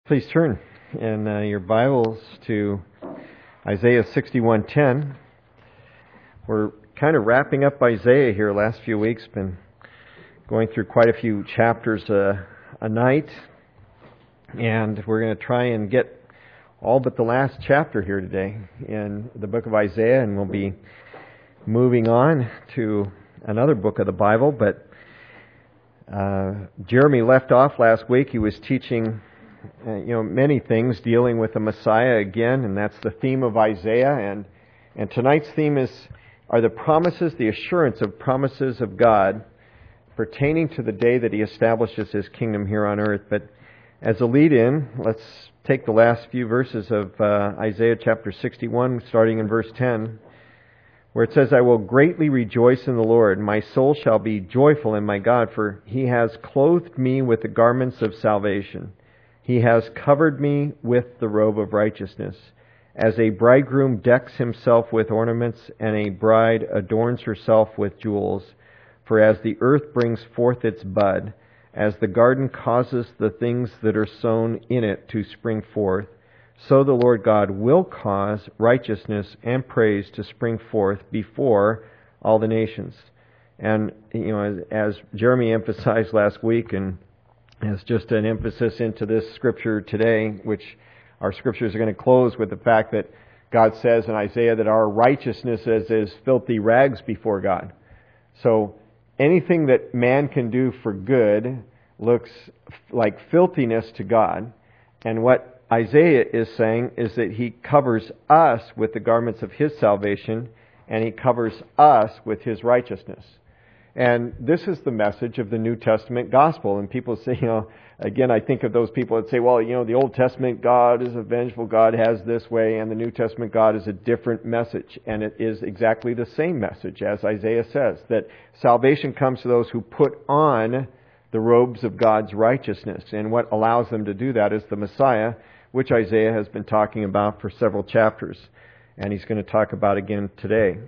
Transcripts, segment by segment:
Please turn in your Bibles to Isaiah 61:10. We're kind of wrapping up Isaiah here last few weeks. Been going through quite a few chapters a night. And we're going to try and get all but the last chapter here today in the book of Isaiah. And we'll be moving on to another book of the Bible. But Jeremy left off last week. He was teaching many things dealing with the Messiah again, and that's the theme of Isaiah. And tonight's theme are the promises, the assurance of promises of God pertaining to the day that He establishes His kingdom here on earth. But as a lead-in, let's take the last few verses of Isaiah chapter 61, starting in verse 10, where it says, "I will greatly rejoice in the Lord. My soul shall be joyful in my God, for He has clothed me with the garments of salvation. He has covered me with the robe of righteousness. As a bridegroom decks himself with ornaments, and a bride adorns herself with jewels. For as the earth brings forth its bud, as the garden causes the things that are sown in it to spring forth, so the Lord God will cause righteousness and praise to spring forth before all the nations." And, as Jeremy emphasized last week, and as just an emphasis into this scripture today, which our scriptures are going to close with the fact that God says in Isaiah that our righteousness is as filthy rags before God. So anything that man can do for good looks like filthiness to God. And what Isaiah is saying is that He covers us with the garments of His salvation, and He covers us with His righteousness. And this is the message of the New Testament gospel. And people say, again, I think of those people that say, well, the Old Testament God is a vengeful God, has this way, and the New Testament God is a different message. And it is exactly the same message, as Isaiah says, that salvation comes to those who put on the robes of God's righteousness. And what allows them to do that is the Messiah, which Isaiah has been talking about for several chapters. And he's going to talk about again today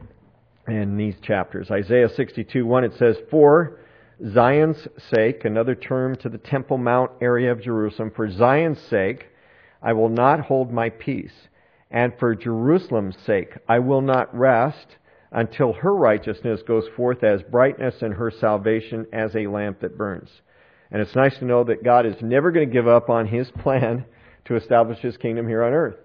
in these chapters. Isaiah 62:1, it says, "For Zion's sake," another term to the Temple Mount area of Jerusalem, "for Zion's sake, I will not hold my peace. And for Jerusalem's sake, I will not rest until her righteousness goes forth as brightness and her salvation as a lamp that burns." And it's nice to know that God is never going to give up on His plan to establish His kingdom here on earth.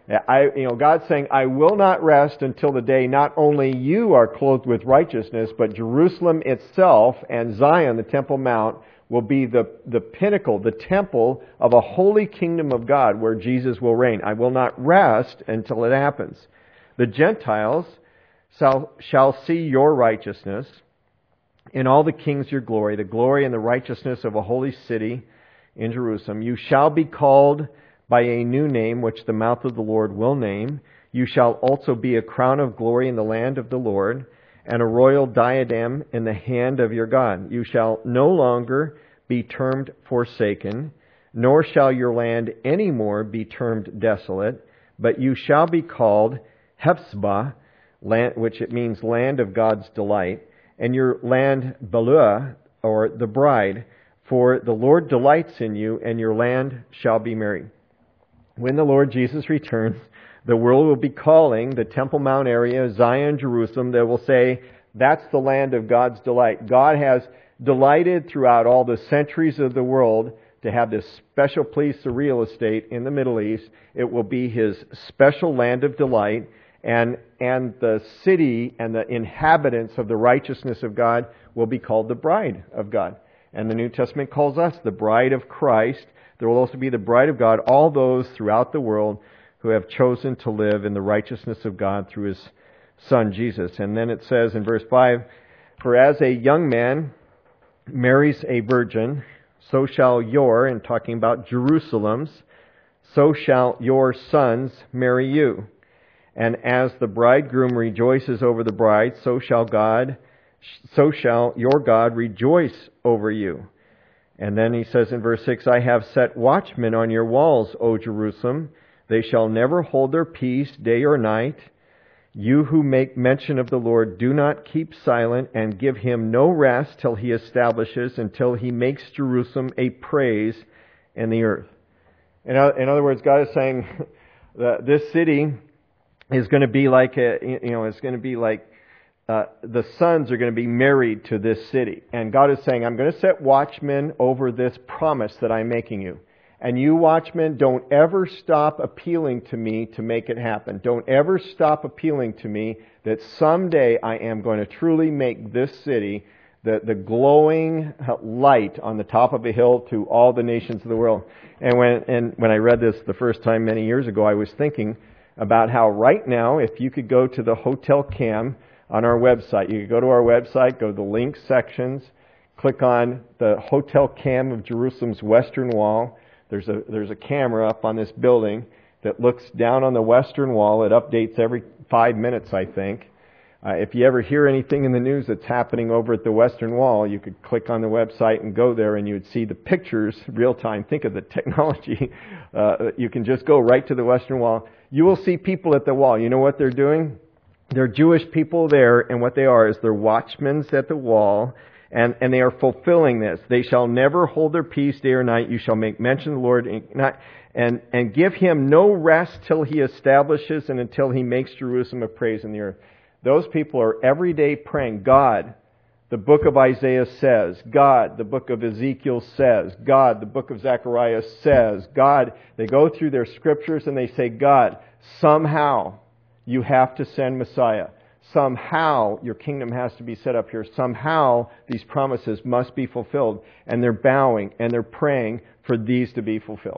God's saying, I will not rest until the day not only you are clothed with righteousness, but Jerusalem itself and Zion, the Temple Mount, will be the pinnacle, the temple of a holy kingdom of God where Jesus will reign. I will not rest until it happens. The Gentiles shall see your righteousness, in all the kings your glory, the glory and the righteousness of a holy city in Jerusalem. You shall be called by a new name, which the mouth of the Lord will name. You shall also be a crown of glory in the land of the Lord, and a royal diadem in the hand of your God. You shall no longer be termed forsaken, nor shall your land any more be termed desolate, but you shall be called Hephzibah, which it means land of God's delight, and your land Beulah, or the bride, for the Lord delights in you, and your land shall be merry. When the Lord Jesus returns, the world will be calling the Temple Mount area, Zion, Jerusalem. They will say, that's the land of God's delight. God has delighted throughout all the centuries of the world to have this special piece of real estate in the Middle East. It will be His special land of delight, and the city and the inhabitants of the righteousness of God will be called the bride of God. And the New Testament calls us the bride of Christ. There will also be the bride of God, all those throughout the world who have chosen to live in the righteousness of God through His Son, Jesus. And then it says in verse 5, "For as a young man marries a virgin, so shall and talking about Jerusalem's, so shall your sons marry you. And as the bridegroom rejoices over the bride, so shall your God rejoice over you." And then he says in verse 6, "I have set watchmen on your walls, O Jerusalem. They shall never hold their peace day or night. You who make mention of the Lord, do not keep silent and give Him no rest till He establishes, until He makes Jerusalem a praise in the earth." In other words, God is saying that this city is going to be like it's going to be like the sons are going to be married to this city. And God is saying, I'm going to set watchmen over this promise that I'm making you. And you watchmen, don't ever stop appealing to me to make it happen. Don't ever stop appealing to me that someday I am going to truly make this city the glowing light on the top of a hill to all the nations of the world. And when I read this the first time many years ago, I was thinking about how right now, if you could go to the Hotel Cam on our website, you could go to our website, go to the link sections, click on the Hotel Cam of Jerusalem's western wall. There's a camera up on this building that looks down on the western wall. It updates every 5 minutes, I think. If you ever hear anything in the news that's happening over at the western wall, you could click on the website and go there, and you would see the pictures real time. Think of the technology. You can just go right to the western wall. You will see people at the wall. You know what they're doing? They're Jewish people there, and what they are is they're watchmen at the wall, and they are fulfilling this. They shall never hold their peace day or night. You shall make mention of the Lord and give him no rest till he establishes and until he makes Jerusalem a praise in the earth. Those people are every day praying, God, the book of Isaiah says, God, the book of Ezekiel says, God, the book of Zechariah says, God. They go through their scriptures and they say, God, somehow you have to send Messiah. Somehow your kingdom has to be set up here. Somehow these promises must be fulfilled. And they're bowing and they're praying for these to be fulfilled.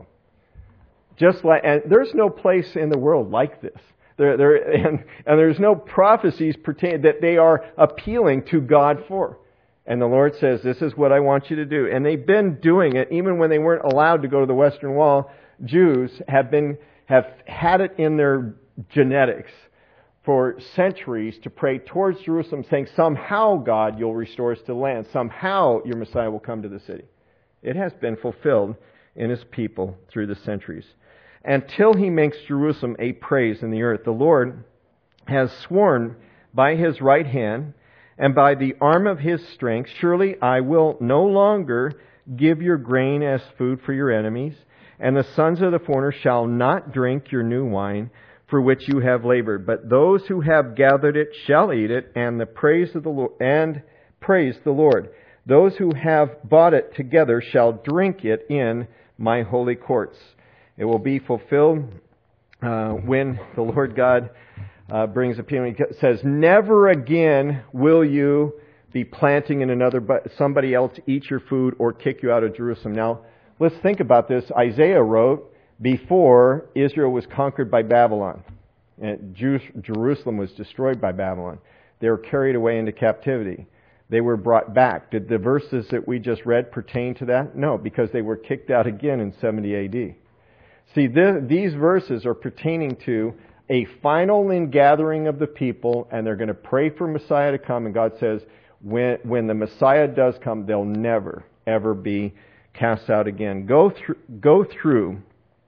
And there's no place in the world like this. And there's no prophecies pertaining that they are appealing to God for. And the Lord says, this is what I want you to do. And they've been doing it even when they weren't allowed to go to the Western Wall. Jews have had it in their genetics for centuries to pray towards Jerusalem, saying, somehow, God, you'll restore us to the land. Somehow your Messiah will come to the city. It has been fulfilled in his people through the centuries. Until he makes Jerusalem a praise in the earth, the Lord has sworn by his right hand and by the arm of his strength, surely I will no longer give your grain as food for your enemies, and the sons of the foreigner shall not drink your new wine, for which you have labored. But those who have gathered it shall eat it, and praise the Lord. Those who have bought it together shall drink it in my holy courts. It will be fulfilled when the Lord God brings a people. He says, never again will you be planting in somebody else eat your food or kick you out of Jerusalem. Now, let's think about this. Isaiah wrote before Israel was conquered by Babylon. And Jerusalem was destroyed by Babylon. They were carried away into captivity. They were brought back. Did the verses that we just read pertain to that? No, because they were kicked out again in 70 AD. See, these verses are pertaining to a final ingathering of the people, and they're going to pray for Messiah to come. And God says, when the Messiah does come, they'll never, ever be cast out again. Go through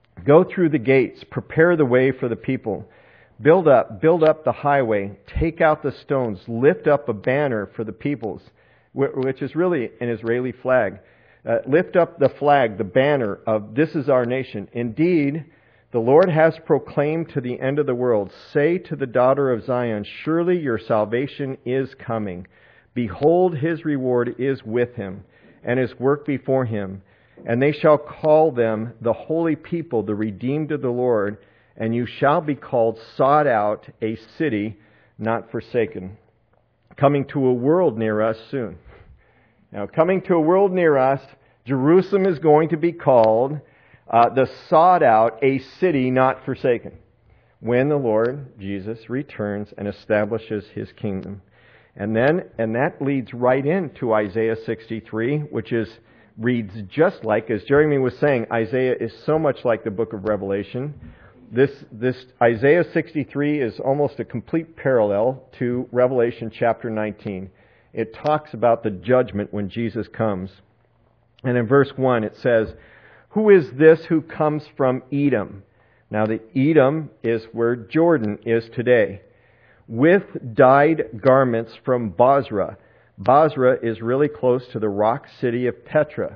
the gates, prepare the way for the people. Build up the highway, take out the stones, lift up a banner for the peoples, which is really an Israeli flag. Lift up the flag, the banner of this is our nation. Indeed, the Lord has proclaimed to the end of the world, say to the daughter of Zion, surely your salvation is coming. Behold, his reward is with him, and his work before him. And they shall call them the holy people, the redeemed of the Lord, and you shall be called sought out, a city not forsaken. Coming to a world near us soon. Now, coming to a world near us, Jerusalem is going to be called the sought out, a city not forsaken, when the Lord Jesus returns and establishes his kingdom. And that leads right into Isaiah 63, which reads just like, as Jeremy was saying, Isaiah is so much like the book of Revelation. This Isaiah 63 is almost a complete parallel to Revelation chapter 19. It talks about the judgment when Jesus comes. And in verse 1 it says, who is this who comes from Edom? Now the Edom is where Jordan is today. With dyed garments from Bozrah. Bozrah is really close to the rock city of Petra.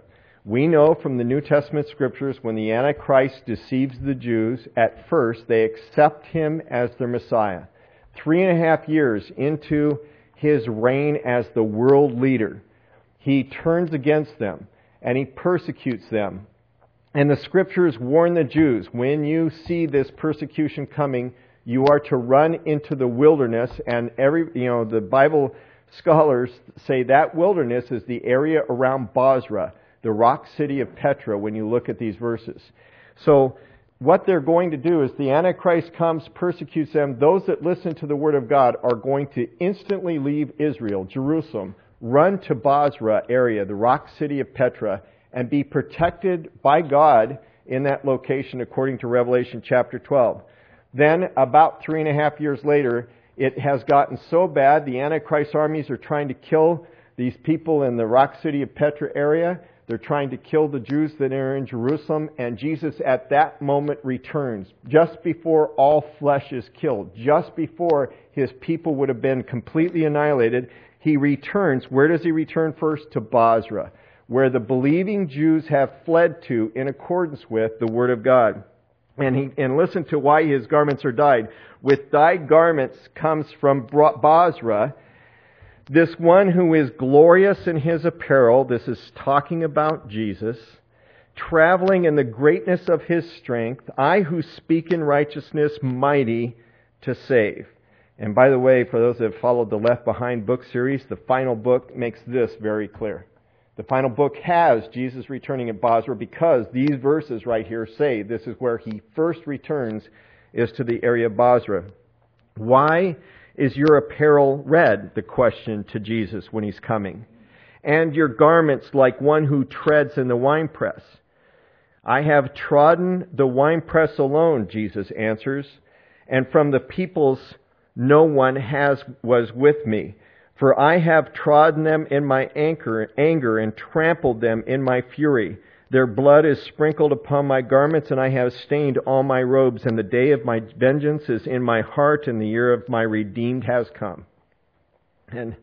We know from the New Testament scriptures when the Antichrist deceives the Jews, at first they accept him as their Messiah. 3.5 years into his reign as the world leader, he turns against them and he persecutes them. And the scriptures warn the Jews, when you see this persecution coming, you are to run into the wilderness. And the Bible scholars say that wilderness is the area around Bozrah, the rock city of Petra, when you look at these verses. So what they're going to do is the Antichrist comes, persecutes them. Those that listen to the Word of God are going to instantly leave Israel, Jerusalem, run to Bozrah area, the rock city of Petra, and be protected by God in that location according to Revelation chapter 12. Then, about 3.5 years later, it has gotten so bad, the Antichrist armies are trying to kill these people in the rock city of Petra area. They're trying to kill the Jews that are in Jerusalem, and Jesus at that moment returns, just before all flesh is killed, just before his people would have been completely annihilated. He returns. Where does he return first? To Bozrah, where the believing Jews have fled to in accordance with the Word of God. And listen to why his garments are dyed. With dyed garments comes from Bozrah, this one who is glorious in his apparel, this is talking about Jesus, traveling in the greatness of his strength, I who speak in righteousness, mighty to save. And by the way, for those that have followed the Left Behind book series, the final book makes this very clear. The final book has Jesus returning at Bozrah because these verses right here say this is where he first returns, is to the area of Bozrah. Why is your apparel red? The question to Jesus when he's coming. And your garments like one who treads in the winepress. I have trodden the winepress alone, Jesus answers, and from the peoples no one was with me. For I have trodden them in my anger and trampled them in my fury. Their blood is sprinkled upon my garments, and I have stained all my robes. And the day of my vengeance is in my heart, and the year of my redeemed has come. And,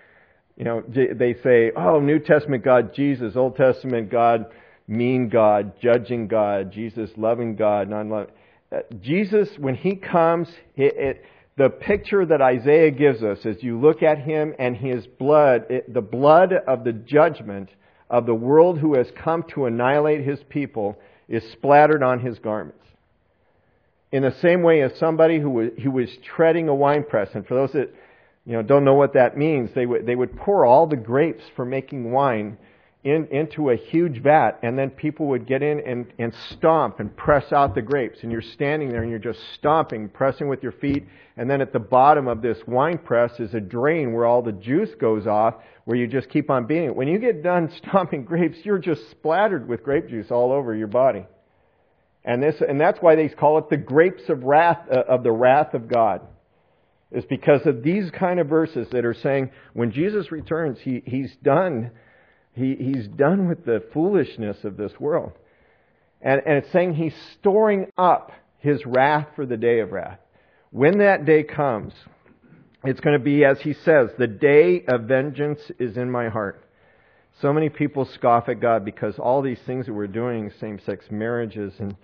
they say, oh, New Testament God, Jesus. Old Testament God, mean God, judging God. Jesus, loving God, non-loving. Jesus, when he comes, the picture that Isaiah gives us as you look at him and his blood, the blood of the judgment of the world who has come to annihilate his people, is splattered on his garments. In the same way as somebody who was treading a winepress, and for those that don't know what that means, they would pour all the grapes for making wine into a huge vat, and then people would get in and stomp and press out the grapes. And you're standing there and you're just stomping, pressing with your feet. And then at the bottom of this wine press is a drain where all the juice goes off, where you just keep on beating it. When you get done stomping grapes, you're just splattered with grape juice all over your body. And that's why they call it the grapes of wrath, of the wrath of God. It's because of these kind of verses that are saying when Jesus returns, he's done. He's done with the foolishness of this world. And it's saying he's storing up his wrath for the day of wrath. When that day comes, it's going to be, as he says, the day of vengeance is in my heart. So many people scoff at God because all these things that we're doing, same-sex marriages and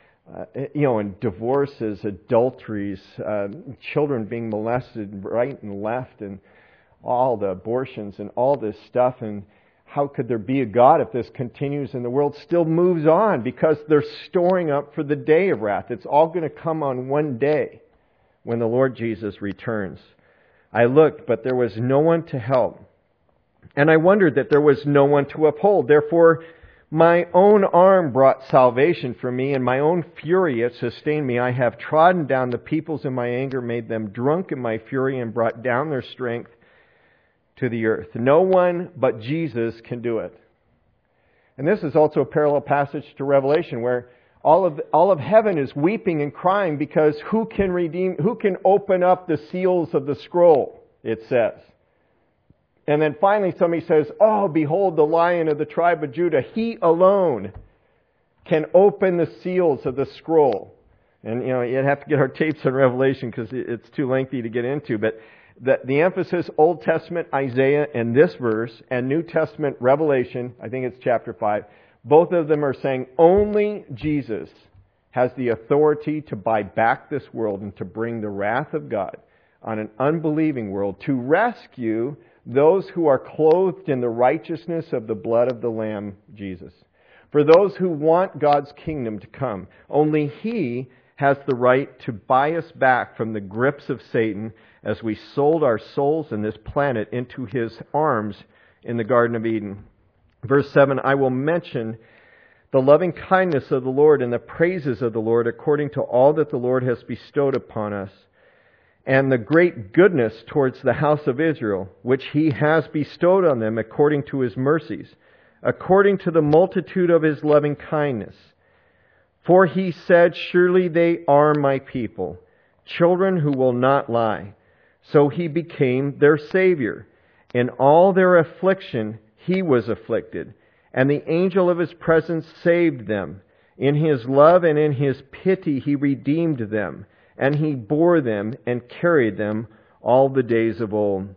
and divorces, adulteries, children being molested right and left, and all the abortions and all this stuff. And how could there be a God if this continues and the world still moves on? Because they're storing up for the day of wrath. It's all going to come on one day when the Lord Jesus returns. I looked, but there was no one to help. And I wondered that there was no one to uphold. Therefore, my own arm brought salvation for me, and my own fury it sustained me. I have trodden down the peoples in my anger, made them drunk in my fury, and brought down their strength to the earth. No one but Jesus can do it. And this is also a parallel passage to Revelation, where all of heaven is weeping and crying because who can open up the seals of the scroll, it says. And then finally somebody says, oh, behold the Lion of the tribe of Judah. He alone can open the seals of the scroll. And, you'd have to get our tapes on Revelation because it's too lengthy to get into. But the emphasis, Old Testament Isaiah and this verse, and New Testament Revelation, I think it's chapter 5, Both of them are saying only Jesus has the authority to buy back this world and to bring the wrath of God on an unbelieving world, to rescue those who are clothed in the righteousness of the blood of the Lamb, Jesus. For those who want God's kingdom to come, only He has the right to buy us back from the grips of Satan as we sold our souls and this planet into His arms in the Garden of Eden. Verse 7, I will mention the loving kindness of the Lord and the praises of the Lord according to all that the Lord has bestowed upon us, and the great goodness towards the house of Israel, which He has bestowed on them according to His mercies, according to the multitude of His loving kindness. For He said, surely they are my people, children who will not lie. So He became their Savior. In all their affliction He was afflicted, and the angel of His presence saved them. In His love and in His pity He redeemed them, and He bore them and carried them all the days of old.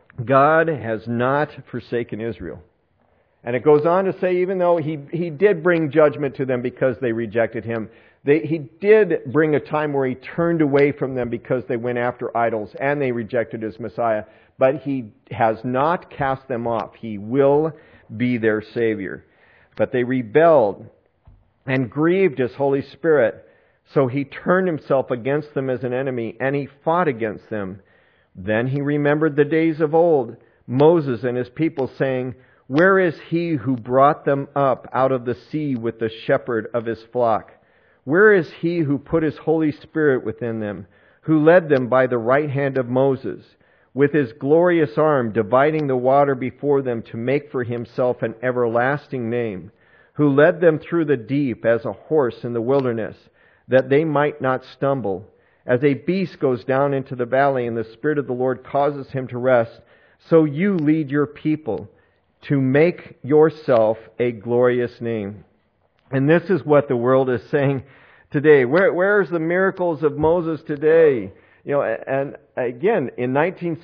God has not forsaken Israel. And it goes on to say, even though He did bring judgment to them because they rejected Him, He did bring a time where He turned away from them because they went after idols and they rejected His Messiah. But He has not cast them off. He will be their Savior. But they rebelled and grieved His Holy Spirit. So He turned Himself against them as an enemy, and He fought against them. Then He remembered the days of old, Moses and his people, saying, where is He who brought them up out of the sea with the shepherd of His flock? Where is He who put His Holy Spirit within them, who led them by the right hand of Moses, with His glorious arm dividing the water before them to make for Himself an everlasting name, who led them through the deep as a horse in the wilderness, that they might not stumble, as a beast goes down into the valley and the Spirit of the Lord causes him to rest, so you lead your people to make yourself a glorious name. And this is what the world is saying today. Where's the miracles of Moses today? And again, in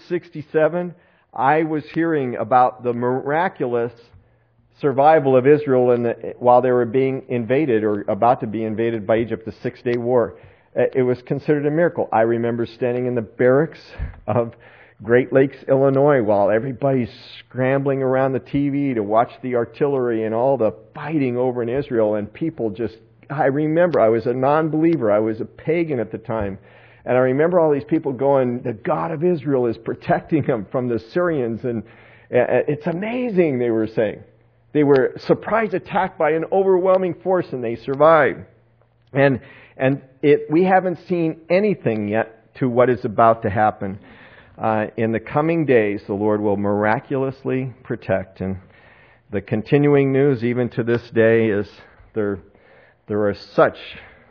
1967, I was hearing about the miraculous survival of Israel while they were being invaded or about to be invaded by Egypt, the 6-day war. It was considered a miracle. I remember standing in the barracks of Great Lakes, Illinois, while everybody's scrambling around the TV to watch the artillery and all the fighting over in Israel, and people I remember I was a non-believer. I was a pagan at the time. And I remember all these people going, the God of Israel is protecting them from the Syrians, and it's amazing, they were saying. They were surprise attacked by an overwhelming force, and they survived. And we haven't seen anything yet to what is about to happen. In the coming days, the Lord will miraculously protect. And the continuing news, even to this day, is there is such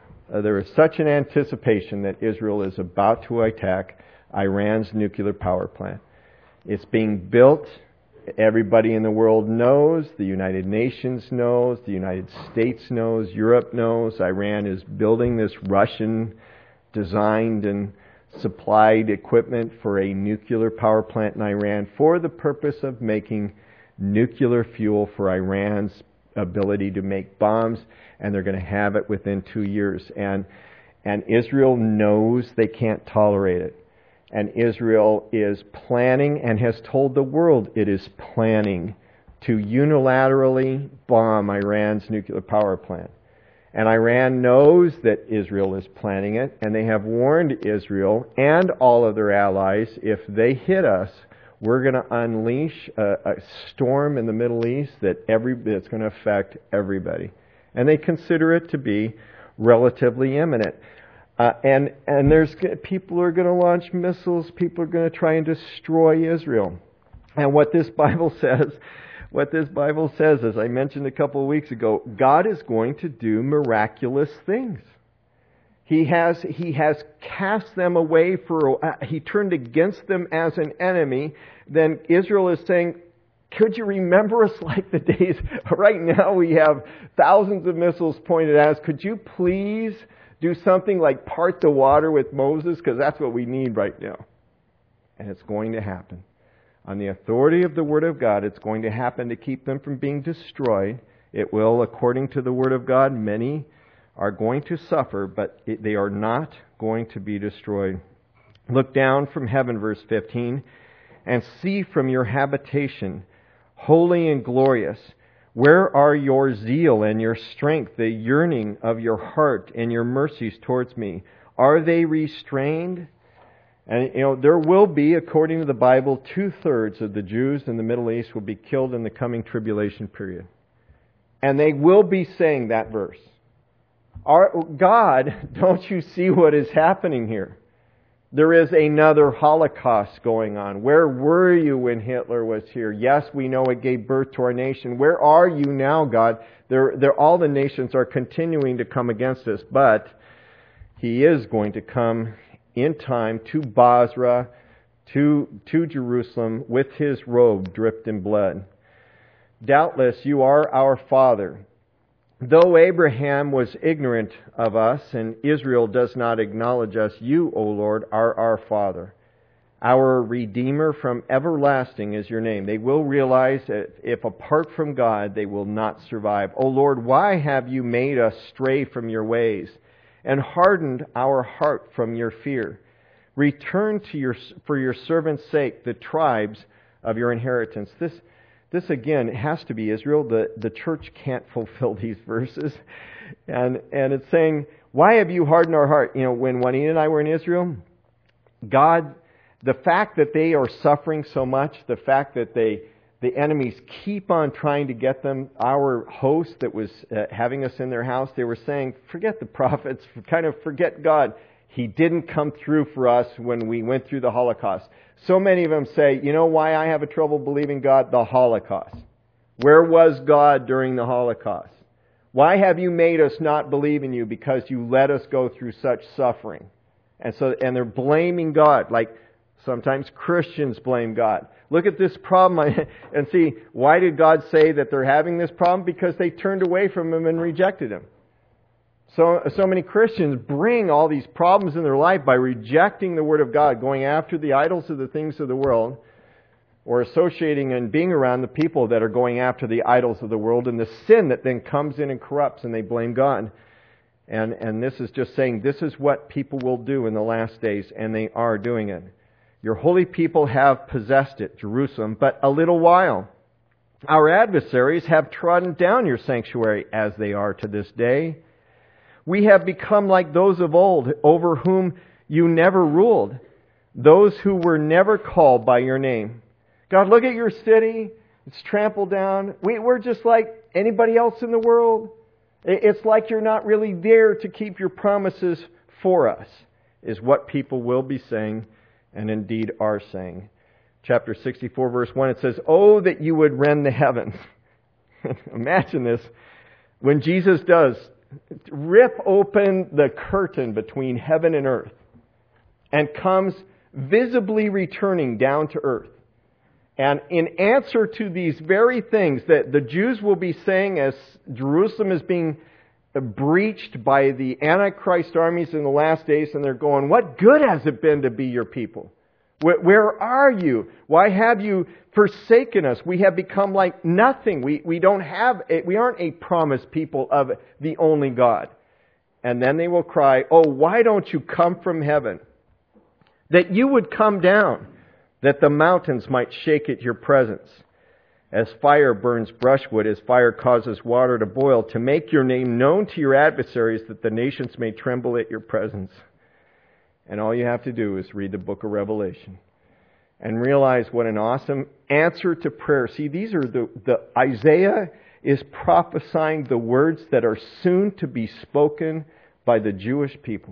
an anticipation that Israel is about to attack Iran's nuclear power plant. It's being built. Everybody in the world knows. The United Nations knows. The United States knows. Europe knows. Iran is building this Russian-designed and supplied equipment for a nuclear power plant in Iran for the purpose of making nuclear fuel for Iran's ability to make bombs, and they're going to have it within 2 years. And Israel knows they can't tolerate it. And Israel is planning and has told the world it is planning to unilaterally bomb Iran's nuclear power plant. And Iran knows that Israel is planning it, and they have warned Israel and all of their allies, if they hit us, we're going to unleash a storm in the Middle East that's going to affect everybody. And they consider it to be relatively imminent. And there's people are going to launch missiles. People are going to try and destroy Israel. And what this Bible says, as I mentioned a couple of weeks ago, God is going to do miraculous things. He has cast them away he turned against them as an enemy. Then Israel is saying, could you remember us like the days? Right now we have thousands of missiles pointed at us. Could you please do something like part the water with Moses? Because that's what we need right now. And it's going to happen. On the authority of the Word of God, it's going to happen to keep them from being destroyed. It will, according to the Word of God, many are going to suffer, but they are not going to be destroyed. Look down from heaven, verse 15, and see from your habitation, holy and glorious, where are your zeal and your strength, the yearning of your heart and your mercies towards me? Are they restrained? And there will be, according to the Bible, 2/3 of the Jews in the Middle East will be killed in the coming tribulation period. And they will be saying that verse. God, don't you see what is happening here? There is another Holocaust going on. Where were you when Hitler was here? Yes, we know it gave birth to our nation. Where are you now, God? All the nations are continuing to come against us, but He is going to come in time to Basra, to Jerusalem, with His robe dripped in blood. Doubtless you are our Father. Though Abraham was ignorant of us and Israel does not acknowledge us, you, O Lord, are our Father. Our Redeemer from everlasting is your name. They will realize that if apart from God, they will not survive. O Lord, why have you made us stray from your ways and hardened our heart from your fear? Return for your servant's sake the tribes of your inheritance. This again has to be Israel. The church can't fulfill these verses. And it's saying, why have you hardened our heart? When Juanita and I were in Israel, God, the fact that they are suffering so much, the fact that the enemies keep on trying to get them, our host that was having us in their house, they were saying, forget the prophets, kind of forget God. He didn't come through for us when we went through the Holocaust. So many of them say, you know why I have a trouble believing God? The Holocaust. Where was God during the Holocaust? Why have you made us not believe in you? Because you let us go through such suffering. And they're blaming God, like sometimes Christians blame God. Look at this problem and see, why did God say that they're having this problem? Because they turned away from Him and rejected Him. So many Christians bring all these problems in their life by rejecting the Word of God, going after the idols of the things of the world, or associating and being around the people that are going after the idols of the world, and the sin that then comes in and corrupts, and they blame God. And this is just saying, this is what people will do in the last days, and they are doing it. Your holy people have possessed it, Jerusalem, but a little while. Our adversaries have trodden down your sanctuary, as they are to this day. We have become like those of old, over whom you never ruled, those who were never called by your name. God, look at your city. It's trampled down. We're just like anybody else in the world. It's like you're not really there to keep your promises for us, is what people will be saying, and indeed are saying. Chapter 64, verse 1, it says, "Oh, that you would rend the heavens." Imagine this. When Jesus does rip open the curtain between heaven and earth and comes visibly returning down to earth. And in answer to these very things that the Jews will be saying as Jerusalem is being breached by the Antichrist armies in the last days, and they're going, what good has it been to be your people? Where are you? Why have you forsaken us? We have become like nothing. We aren't a promised people of the only God. And then they will cry, oh, why don't you come from heaven? That you would come down, that the mountains might shake at your presence. As fire burns brushwood, as fire causes water to boil, to make your name known to your adversaries, that the nations may tremble at your presence. And all you have to do is read the book of Revelation and realize what an awesome answer to prayer. See, these are the Isaiah is prophesying the words that are soon to be spoken by the Jewish people.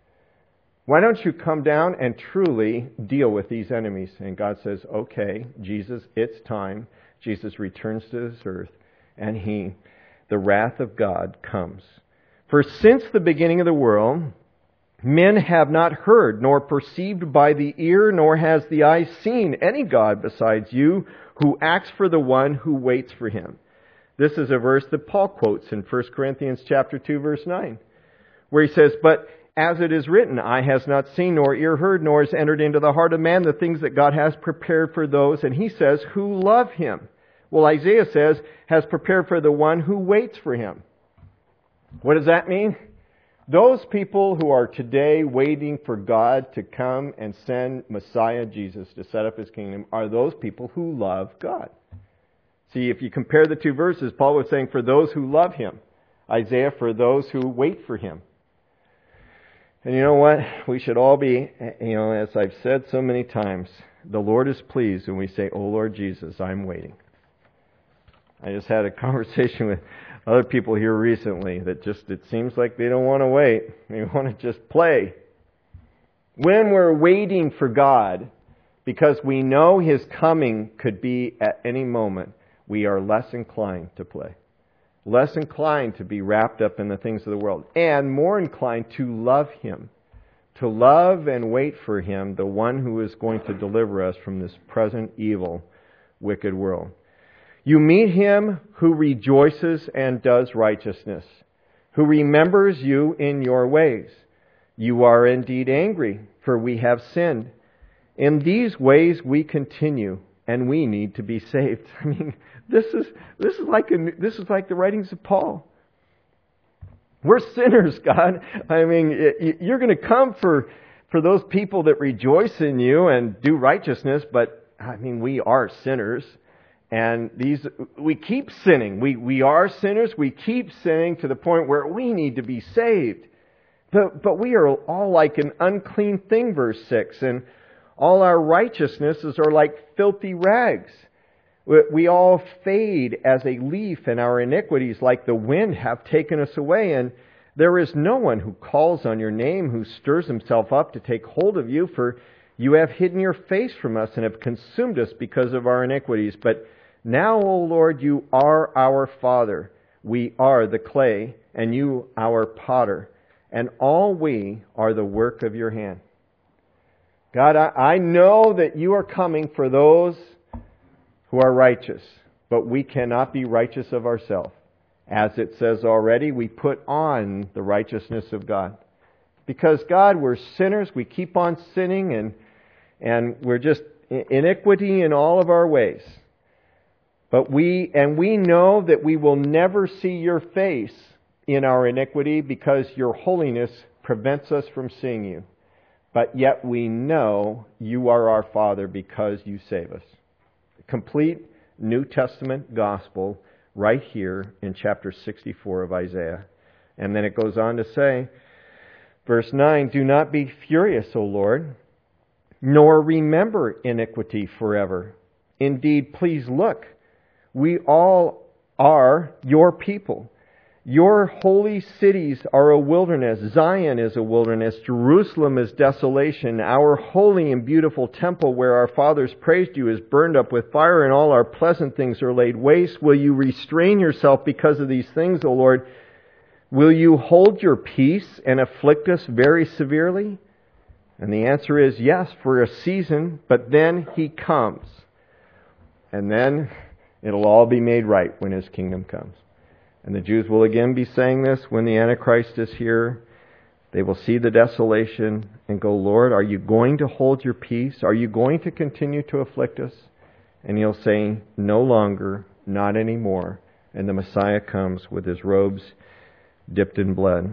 Why don't you come down and truly deal with these enemies? And God says, okay, Jesus, it's time. Jesus returns to this earth, and the wrath of God comes. For since the beginning of the world, men have not heard, nor perceived by the ear, nor has the eye seen any God besides you, who acts for the one who waits for Him. This is a verse that Paul quotes in 1 Corinthians chapter 2, verse 9, where he says, but as it is written, eye has not seen, nor ear heard, nor has entered into the heart of man the things that God has prepared for those, and he says, who love Him. Well, Isaiah says, has prepared for the one who waits for him. What does that mean? Those people who are today waiting for God to come and send Messiah Jesus to set up His kingdom are those people who love God. See, if you compare the two verses, Paul was saying for those who love Him. Isaiah for those who wait for Him. And you know what? We should all be, as I've said so many times, the Lord is pleased when we say, "Oh Lord Jesus, I'm waiting." I just had a conversation with other people here recently that it seems like they don't want to wait. They want to just play. When we're waiting for God, because we know His coming could be at any moment, we are less inclined to play. Less inclined to be wrapped up in the things of the world. And more inclined to love Him. To love and wait for Him, the one who is going to deliver us from this present evil, wicked world. You meet Him who rejoices and does righteousness, who remembers you in your ways. You are indeed angry, for we have sinned. In these ways we continue, and we need to be saved. I mean, this is like the writings of Paul. We're sinners, God. I mean, you're going to come for those people that rejoice in you and do righteousness, but I mean, we are sinners. And we keep sinning. We are sinners. We keep sinning to the point where we need to be saved. But we are all like an unclean thing, verse 6. And all our righteousnesses are like filthy rags. We all fade as a leaf, and our iniquities like the wind have taken us away. And there is no one who calls on your name, who stirs himself up to take hold of you, for you have hidden your face from us and have consumed us because of our iniquities. But now, O Lord, you are our Father. We are the clay, and you our potter. And all we are the work of your hand. God, I know that you are coming for those who are righteous, but we cannot be righteous of ourselves. As it says already, we put on the righteousness of God. Because, God, we're sinners. We keep on sinning, and we're just iniquity in all of our ways. But we know that we will never see your face in our iniquity because your holiness prevents us from seeing you. But yet we know you are our Father because you save us. Complete New Testament gospel right here in chapter 64 of Isaiah. And then it goes on to say, verse 9, "Do not be furious, O Lord, nor remember iniquity forever. Indeed, please look. We all are your people. Your holy cities are a wilderness. Zion is a wilderness. Jerusalem is desolation. Our holy and beautiful temple where our fathers praised you is burned up with fire, and all our pleasant things are laid waste. Will you restrain yourself because of these things, O Lord? Will you hold your peace and afflict us very severely?" And the answer is yes, for a season, but then He comes. And then it'll all be made right when His kingdom comes. And the Jews will again be saying this when the Antichrist is here. They will see the desolation and go, "Lord, are you going to hold your peace? Are you going to continue to afflict us?" And He'll say, "No longer, not anymore." And the Messiah comes with His robes dipped in blood.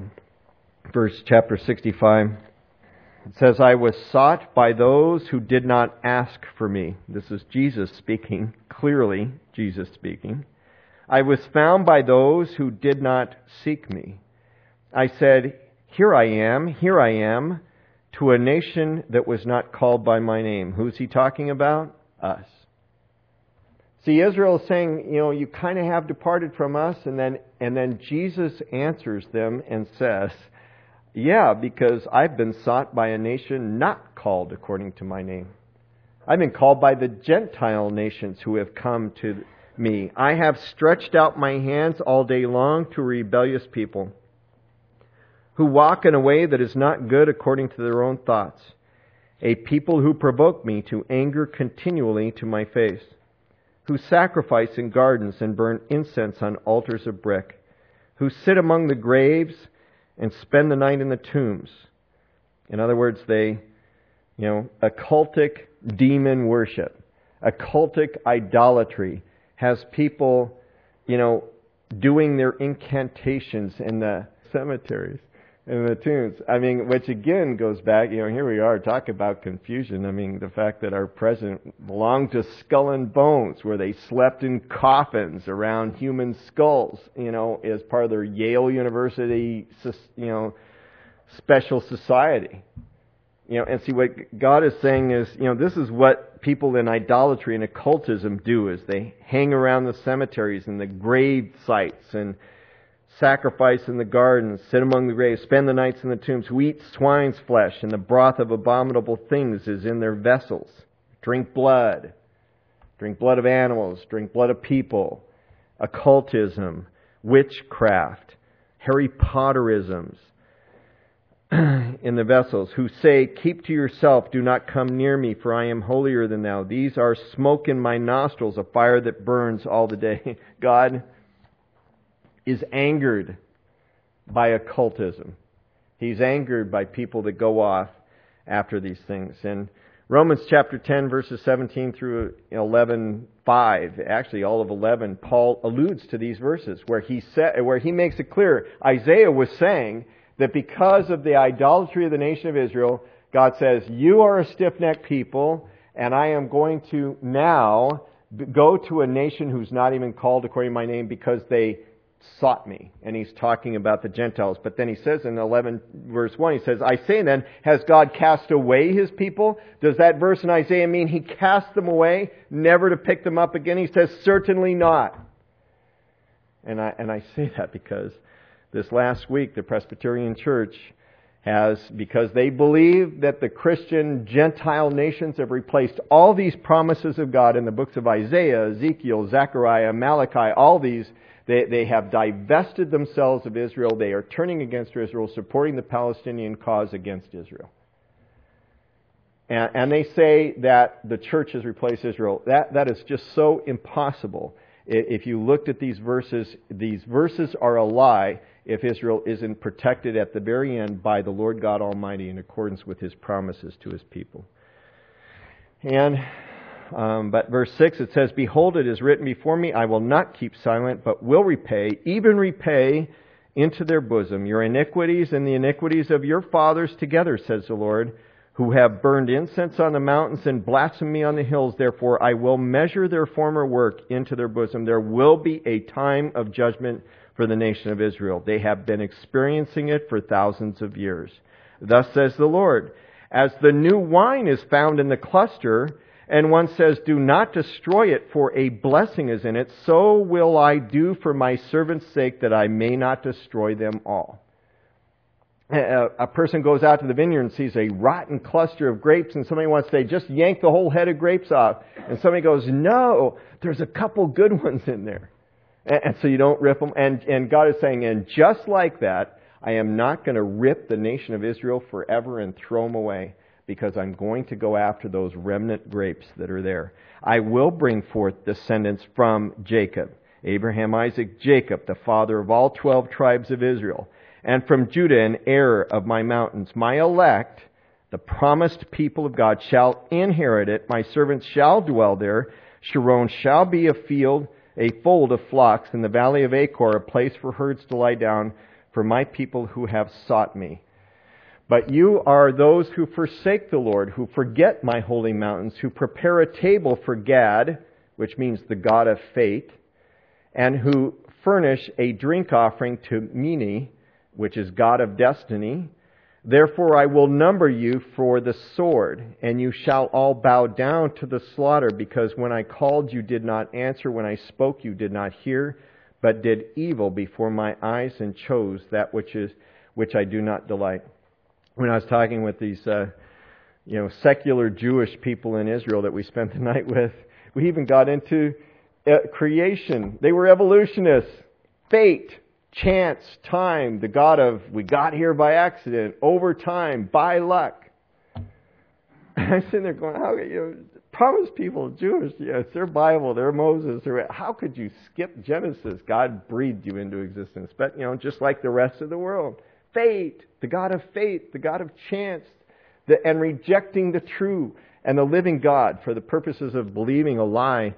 Chapter 65. It says, "I was sought by those who did not ask for me." This is Jesus speaking, clearly Jesus speaking. "I was found by those who did not seek me. I said, here I am, to a nation that was not called by my name." Who's He talking about? Us. See, Israel is saying, you kind of have departed from us, and then Jesus answers them and says, "Yeah, because I've been sought by a nation not called according to my name. I've been called by the Gentile nations who have come to me. I have stretched out my hands all day long to a rebellious people who walk in a way that is not good according to their own thoughts. A people who provoke me to anger continually to my face, who sacrifice in gardens and burn incense on altars of brick, who sit among the graves and spend the night in the tombs." In other words, they, occultic demon worship, occultic idolatry, has people, doing their incantations in the cemeteries and the tombs. I mean, which again goes back, here we are talking about confusion. I mean, the fact that our president belonged to Skull and Bones, where they slept in coffins around human skulls, as part of their Yale University, special society. And see, what God is saying is, this is what people in idolatry and occultism do, is they hang around the cemeteries and the grave sites and sacrifice in the gardens, sit among the graves, spend the nights in the tombs, who eat swine's flesh, and the broth of abominable things is in their vessels. Drink blood of animals, drink blood of people, occultism, witchcraft, Harry Potterisms in the vessels, who say, keep to yourself, do not come near me, for I am holier than thou. These are smoke in my nostrils, a fire that burns all the day. God is angered by occultism. He's angered by people that go off after these things. In Romans chapter 10, verses 17 through 11:5, actually all of 11, Paul alludes to these verses where he makes it clear. Isaiah was saying that because of the idolatry of the nation of Israel, God says, you are a stiff-necked people, and I am going to now go to a nation who's not even called according to my name because they sought me. And he's talking about the Gentiles. But then he says in 11 verse 1, he says, I say then, has God cast away His people? Does that verse in Isaiah mean He cast them away, never to pick them up again? He says, certainly not. And I say that because this last week, the Presbyterian Church has, because they believe that the Christian Gentile nations have replaced all these promises of God in the books of Isaiah, Ezekiel, Zechariah, Malachi, all these, they have divested themselves of Israel. They are turning against Israel, supporting the Palestinian cause against Israel. And they say that the church has replaced Israel. That is just so impossible. If you looked at these verses are a lie if Israel isn't protected at the very end by the Lord God Almighty in accordance with His promises to His people. But verse 6, it says, behold, it is written before me, I will not keep silent, but will repay, even repay into their bosom your iniquities and the iniquities of your fathers together, says the Lord, who have burned incense on the mountains and blasphemed me on the hills. Therefore I will measure their former work into their bosom. There will be a time of judgment for the nation of Israel. They have been experiencing it for thousands of years. Thus says the Lord, as the new wine is found in the cluster, and one says, do not destroy it, for a blessing is in it, so will I do for my servant's sake, that I may not destroy them all. A person goes out to the vineyard and sees a rotten cluster of grapes, and somebody wants to say, just yank the whole head of grapes off. And somebody goes, no, there's a couple good ones in there. And so you don't rip them. And God is saying, and just like that, I am not going to rip the nation of Israel forever and throw them away, because I'm going to go after those remnant grapes that are there. I will bring forth descendants from Jacob, Abraham, Isaac, Jacob, the father of all 12 tribes of Israel, and from Judah an heir of my mountains. My elect, the promised people of God, shall inherit it. My servants shall dwell there. Sharon shall be a field, a fold of flocks, in the valley of Achor, a place for herds to lie down, for my people who have sought me. But you are those who forsake the Lord, who forget my holy mountains, who prepare a table for Gad, which means the god of fate, and who furnish a drink offering to Mini, which is god of destiny. Therefore I will number you for the sword, and you shall all bow down to the slaughter, because when I called you did not answer, when I spoke you did not hear, but did evil before my eyes and chose that which I do not delight. When I was talking with these, secular Jewish people in Israel that we spent the night with, we even got into creation. They were evolutionists. Fate, chance, time, the God of we got here by accident, over time, by luck. I'm sitting there going, how promise people, Jewish, it's their Bible, their Moses, how could you skip Genesis? God breathed you into existence, but just like the rest of the world. Fate, the God of fate, the God of chance, and rejecting the true and the living God for the purposes of believing a lie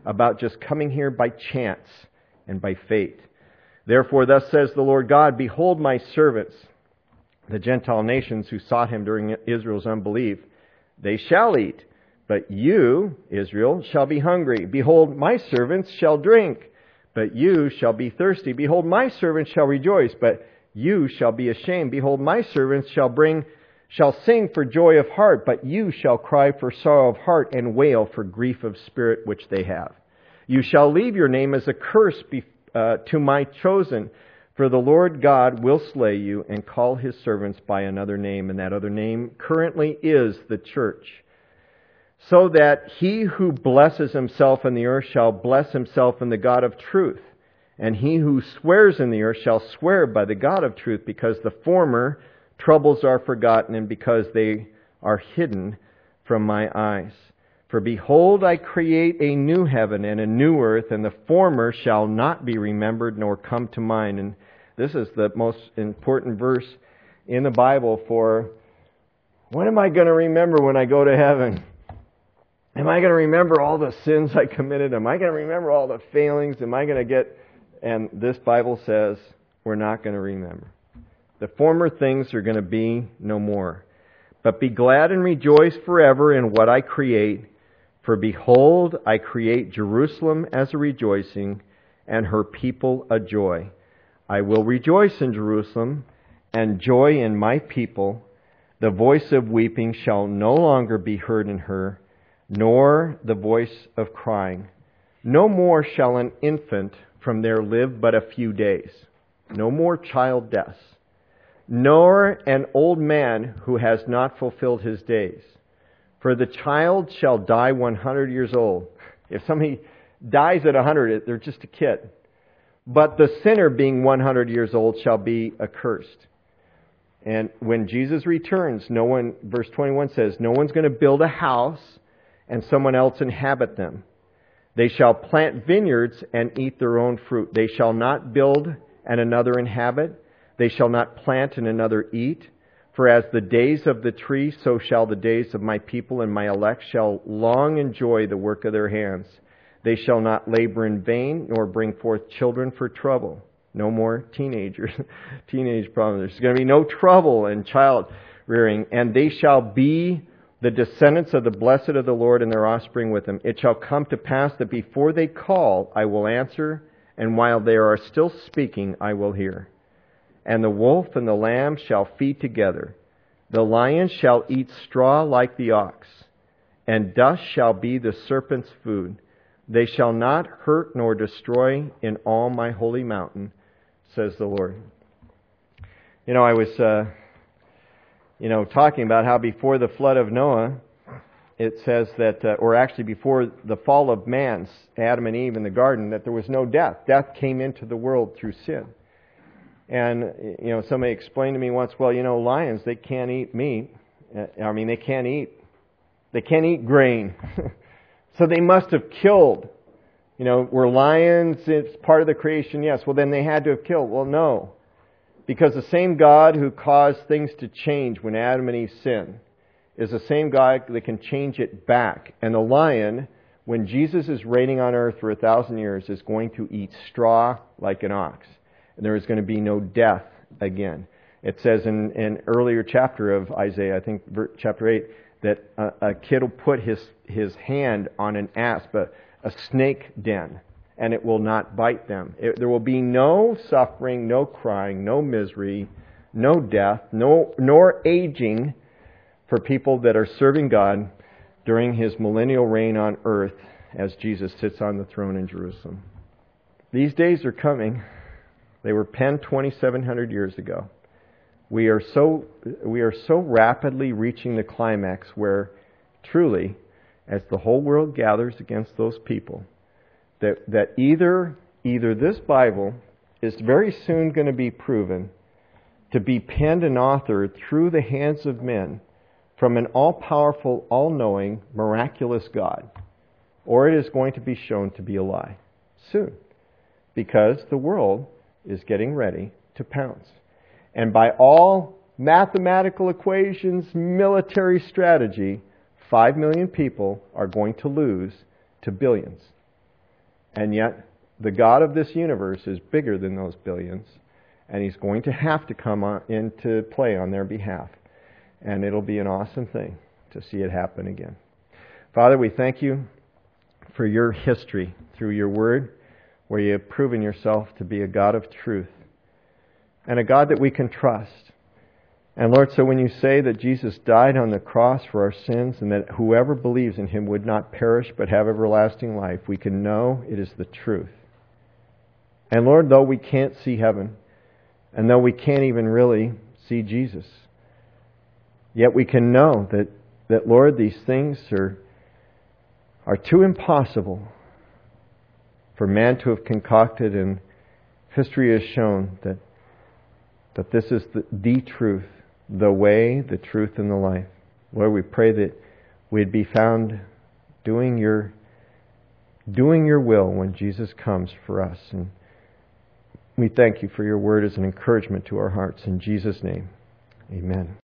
about just coming here by chance and by fate. Therefore, thus says the Lord God, behold my servants, the Gentile nations who sought him during Israel's unbelief. They shall eat, but you, Israel, shall be hungry. Behold, my servants shall drink, but you shall be thirsty. Behold, my servants shall rejoice, but you shall be ashamed. Behold, my servants shall sing for joy of heart, but you shall cry for sorrow of heart and wail for grief of spirit which they have. You shall leave your name as a curse to my chosen, for the Lord God will slay you and call his servants by another name, and that other name currently is the church. So that he who blesses himself in the earth shall bless himself in the God of truth, and he who swears in the earth shall swear by the God of truth, because the former troubles are forgotten, and because they are hidden from my eyes. For behold, I create a new heaven and a new earth, and the former shall not be remembered nor come to mind. And this is the most important verse in the Bible for when am I going to remember when I go to heaven? Am I going to remember all the sins I committed? Am I going to remember all the failings? Am I going to get... And this Bible says we're not going to remember. The former things are going to be no more. But be glad and rejoice forever in what I create. For behold, I create Jerusalem as a rejoicing, and her people a joy. I will rejoice in Jerusalem, and joy in my people. The voice of weeping shall no longer be heard in her, nor the voice of crying. No more shall an infant from there live but a few days. No more child deaths. Nor an old man who has not fulfilled his days. For the child shall die 100 years old. If somebody dies at 100, they're just a kid. But the sinner being 100 years old shall be accursed. And when Jesus returns, verse 21 says, no one's going to build a house and someone else inhabit them. They shall plant vineyards and eat their own fruit. They shall not build and another inhabit. They shall not plant and another eat. For as the days of the tree, so shall the days of my people, and my elect shall long enjoy the work of their hands. They shall not labor in vain, nor bring forth children for trouble. No more teenage problems. There's going to be no trouble in child rearing. And they shall be the descendants of the blessed of the Lord, and their offspring with them. It shall come to pass that before they call, I will answer, and while they are still speaking, I will hear. And the wolf and the lamb shall feed together. The lion shall eat straw like the ox, and dust shall be the serpent's food. They shall not hurt nor destroy in all my holy mountain, says the Lord. I was talking about how before the flood of Noah, it says that, or actually before the fall of man, Adam and Eve in the garden, that there was no death. Death came into the world through sin. And, somebody explained to me once, lions, they can't eat meat. They can't eat grain. So they must have killed. Were lions, it's part of the creation? Yes. Well, then they had to have killed. Well, no. Because the same God who caused things to change when Adam and Eve sinned is the same God that can change it back. And the lion, when Jesus is reigning on earth for 1,000 years, is going to eat straw like an ox. And there is going to be no death again. It says in an earlier chapter of Isaiah, I think chapter 8, that a kid will put his hand on an asp, a snake den, and it will not bite them. There will be no suffering, no crying, no misery, no death, nor aging for people that are serving God during His millennial reign on earth as Jesus sits on the throne in Jerusalem. These days are coming. They were penned 2,700 years ago. We are so rapidly reaching the climax where truly, as the whole world gathers against those people, that either this Bible is very soon going to be proven to be penned and authored through the hands of men from an all-powerful, all-knowing, miraculous God, or it is going to be shown to be a lie soon, because the world is getting ready to pounce. And by all mathematical equations, military strategy, 5 million people are going to lose to billions. And yet, the God of this universe is bigger than those billions, and He's going to have to come into play on their behalf. And it'll be an awesome thing to see it happen again. Father, we thank You for Your history through Your Word, where You have proven Yourself to be a God of truth and a God that we can trust. And Lord, so when You say that Jesus died on the cross for our sins and that whoever believes in Him would not perish but have everlasting life, we can know it is the truth. And Lord, though we can't see heaven, and though we can't even really see Jesus, yet we can know that Lord, these things are too impossible for man to have concocted, and history has shown that this is the truth, the way, the truth, and the life. Lord, we pray that we'd be found doing Your will when Jesus comes for us. And we thank You for Your word as an encouragement to our hearts. In Jesus' name, amen.